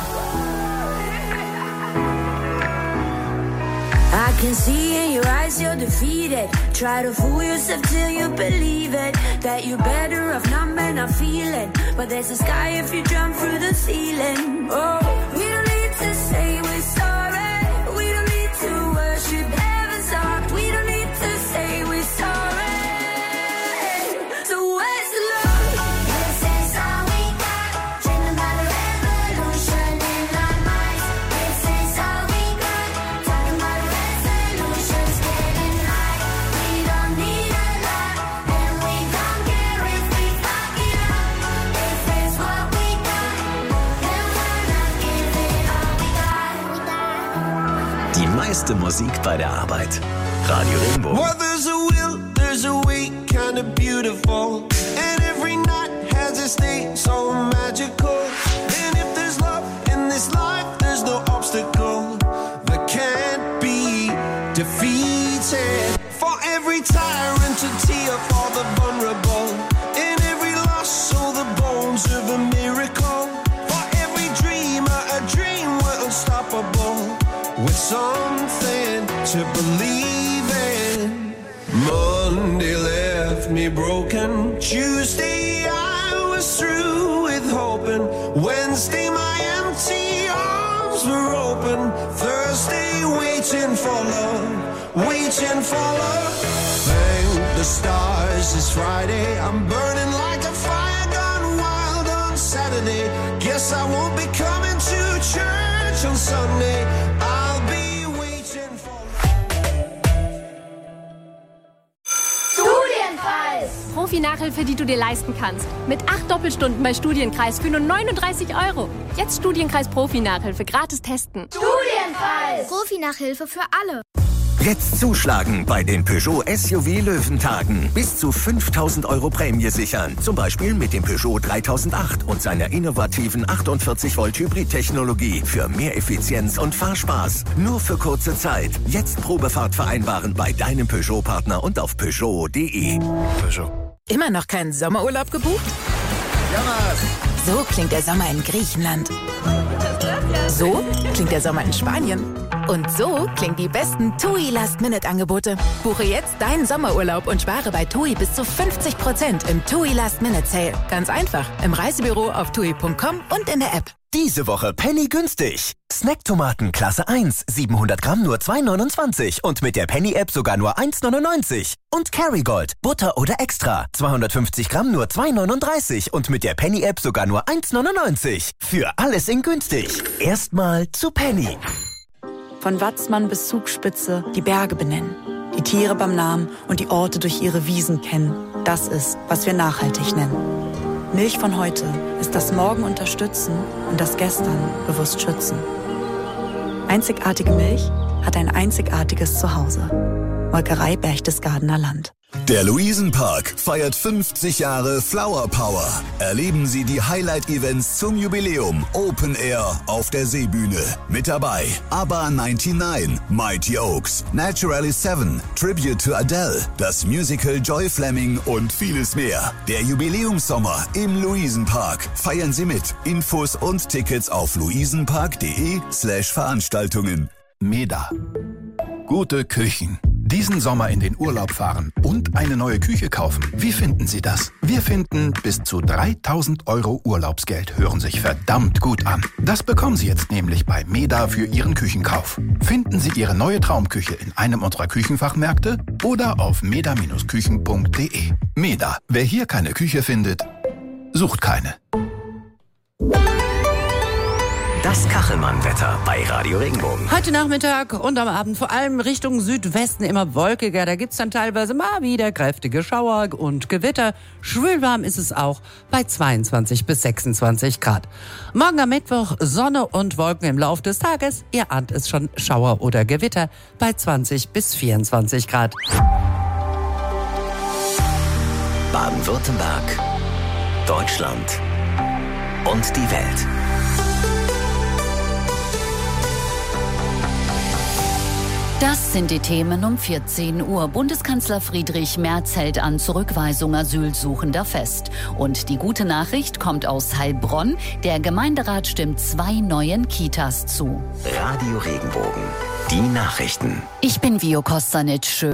I can see in your eyes you're defeated. Try to fool yourself till you believe it. That you're better off numb and not feeling. But there's a sky if you jump through the ceiling. Oh, we don't need to say we're sorry. We don't need to worship heaven's heart. We don't need to say we're sorry. So where's the love? This is all we got. Dreaming about a revolution in our minds. This is all we got. Talking about resolutions, getting high. We don't need a lot, and we don't care if we fuck it up. This is what we got, and we're not giving all we got. Die meiste Musik bei der Arbeit. Radio Regenbogen. Well, there's a will, there's a way, kinda beautiful. And every night has a state so magical. And if there's love in this life, there's no obstacle that can't be defeated. For every tyrant, a tear for the vulnerable. In every loss, all the bones of a miracle. For every dreamer, a dream we're unstoppable. With something to believe in. Monday left me broken. Tuesday I Wednesday, my empty arms were open. Thursday, waiting for love, waiting for love. Thank the stars, it's Friday. I'm burning like a fire gone wild on Saturday. Guess I won't be coming to church on Sunday. I'll be waiting for Studienkreis! Profi-Nachhilfe, die du dir leisten kannst. Mit acht Doppelstunden bei Studienkreis für nur neununddreißig Euro. Jetzt Studienkreis Profi-Nachhilfe gratis testen. Studienkreis! Profi-Nachhilfe für alle. Jetzt zuschlagen bei den Peugeot S U V Löwentagen. Bis zu fünftausend Euro Prämie sichern. Zum Beispiel mit dem Peugeot dreitausendacht und seiner innovativen achtundvierzig Volt Hybrid-Technologie für mehr Effizienz und Fahrspaß. Nur für kurze Zeit. Jetzt Probefahrt vereinbaren bei deinem Peugeot-Partner und auf Peugeot punkt de. Peugeot. Immer noch keinen Sommerurlaub gebucht? So klingt der Sommer in Griechenland. So klingt der Sommer in Spanien. Und so klingen die besten T U I Last-Minute-Angebote. Buche jetzt deinen Sommerurlaub und spare bei T U I bis zu fünfzig Prozent im T U I Last-Minute-Sale. Ganz einfach. Im Reisebüro auf T U I punkt com und in der App. Diese Woche Penny günstig. Snacktomaten Klasse eins, siebenhundert Gramm nur zwei neunundzwanzig und mit der Penny-App sogar nur eins neunundneunzig. Und Kerrygold, Butter oder Extra, zweihundertfünfzig Gramm nur zwei neununddreißig und mit der Penny-App sogar nur eins neunundneunzig. Für alles in günstig. Erstmal zu Penny. Von Watzmann bis Zugspitze die Berge benennen, die Tiere beim Namen und die Orte durch ihre Wiesen kennen. Das ist, was wir nachhaltig nennen. Milch von heute ist das Morgen unterstützen und das Gestern bewusst schützen. Einzigartige Milch hat ein einzigartiges Zuhause. Molkerei Berchtesgadener Land. Der Luisenpark feiert fünfzig Jahre Flower Power. Erleben Sie die Highlight-Events zum Jubiläum Open Air auf der Seebühne. Mit dabei ABBA neunundneunzig, Mighty Oaks, Naturally Seven, Tribute to Adele, das Musical Joy Fleming und vieles mehr. Der Jubiläumssommer im Luisenpark. Feiern Sie mit. Infos und Tickets auf luisenpark.de slash Veranstaltungen. Meda. Gute Küchen. Diesen Sommer in den Urlaub fahren und eine neue Küche kaufen. Wie finden Sie das? Wir finden, bis zu dreitausend Euro Urlaubsgeld hören sich verdammt gut an. Das bekommen Sie jetzt nämlich bei Meda für Ihren Küchenkauf. Finden Sie Ihre neue Traumküche in einem unserer Küchenfachmärkte oder auf meda Bindestrich küchen punkt de. Meda. Wer hier keine Küche findet, sucht keine. Das Kachelmann-Wetter bei Radio Regenbogen. Heute Nachmittag und am Abend vor allem Richtung Südwesten immer wolkiger. Da gibt's dann teilweise mal wieder kräftige Schauer und Gewitter. Schwülwarm ist es auch bei zweiundzwanzig bis sechsundzwanzig Grad. Morgen am Mittwoch Sonne und Wolken im Lauf des Tages. Ihr ahnt es schon, Schauer oder Gewitter bei zwanzig bis vierundzwanzig Grad. Baden-Württemberg, Deutschland und die Welt. Das sind die Themen um vierzehn Uhr. Bundeskanzler Friedrich Merz hält an Zurückweisung Asylsuchender fest. Und die gute Nachricht kommt aus Heilbronn. Der Gemeinderat stimmt zwei neuen Kitas zu. Radio Regenbogen. Die Nachrichten. Ich bin Vio Kostanic. Schön.